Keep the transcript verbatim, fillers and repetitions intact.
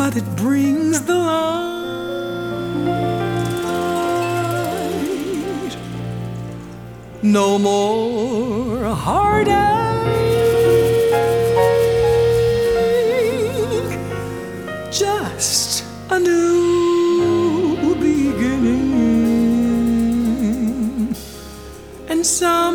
that brings the light. No more heartache, just a new beginning. And some